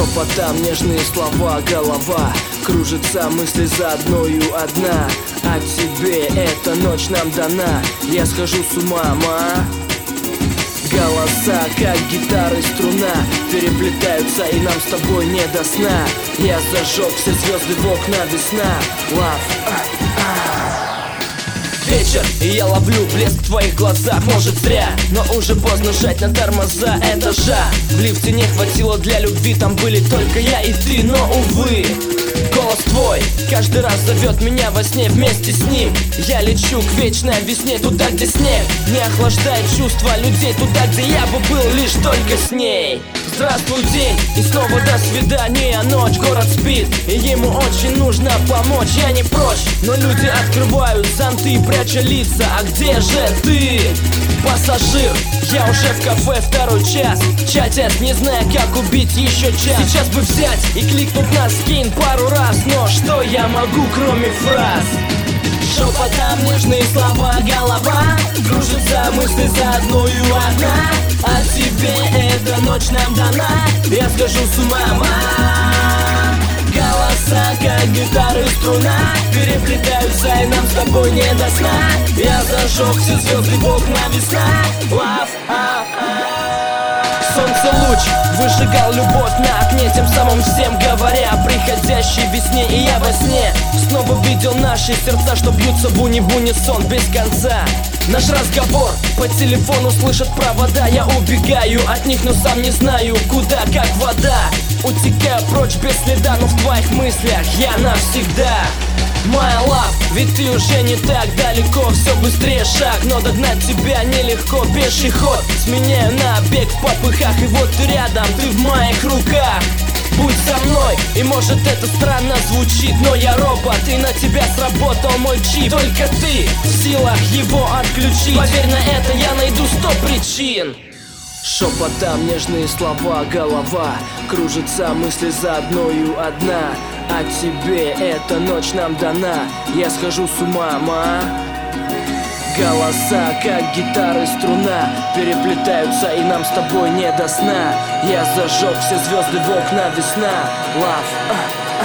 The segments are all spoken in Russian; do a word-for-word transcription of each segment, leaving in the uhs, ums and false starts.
Шепотом нежные слова, голова кружится, мысли за одною одна. А тебе эта ночь нам дана, я схожу с ума, ма. Голоса, как гитары, струна, переплетаются, и нам с тобой не до сна. Я зажег все звезды в окна, весна. Love. Вечер, и я ловлю блеск в твоих глазах. Может зря, но уже поздно жать на тормоза этажа. В лифте не хватило для любви, там были только я и ты. Но увы, голос твой каждый раз зовет меня во сне. Вместе с ним я лечу к вечной весне, туда, где снег не охлаждает чувства людей, туда, где я бы был лишь только с ней. Здравствуй, день, и снова до свидания. Ночь, город спит, и ему очень нужно помочь. Я не прочь, но люди открывают зонты, пряча лица. А где же ты, пассажир? Я уже в кафе второй час, чатят, не зная, как убить еще час. Сейчас бы взять и кликнуть на скин пару раз, но что я могу, кроме фраз? Шепотом нежные слова, голова кружится, мысли за одною одна. А тебе эта ночь нам дана, я схожу с ума, ма. Голоса, как гитары, струна, переплетаются, и нам с тобой не до сна. Я зажег все звезды в окна, весна. Love, а, а. Солнце луч выжигал любовь на окне, тем самым всем говоря о приходящей весне. И я во сне снова видел наши сердца, что бьются в уни-в-унисон без конца. Наш разговор по телефону слышат провода. Я убегаю от них, но сам не знаю куда, как вода. Утекаю прочь без следа, но в твоих мыслях я навсегда. My love, ведь ты уже не так далеко, все быстрее шаг, но догнать тебя нелегко. Пеший ход сменяю на бег в попыхах, и вот ты рядом, ты в моих руках. Будь со мной, и может это странно звучит, но я робот, и на тебя сработал мой чип. Только ты в силах его отключить, поверь, на это я найду сто причин. Шепотом нежные слова, голова кружится, мысли за одною одна. А тебе эта ночь нам дана, я схожу с ума, ма. Голоса, как гитары, струна, переплетаются, и нам с тобой не до сна. Я зажег все звезды в окна, весна. Love, а,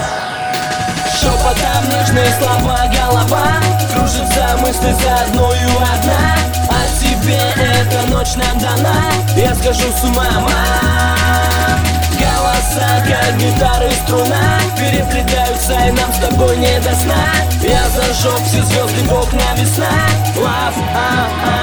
а. Шепотом нежные слова, голова кружится, мысли за одною одна. А тебе эта ночь нам дана, я схожу с ума, ма. Голоса, как гитары, струна, переплетаются, и нам с тобой не до сна. Я зажег все звезды в окна, весна. Love, а, а.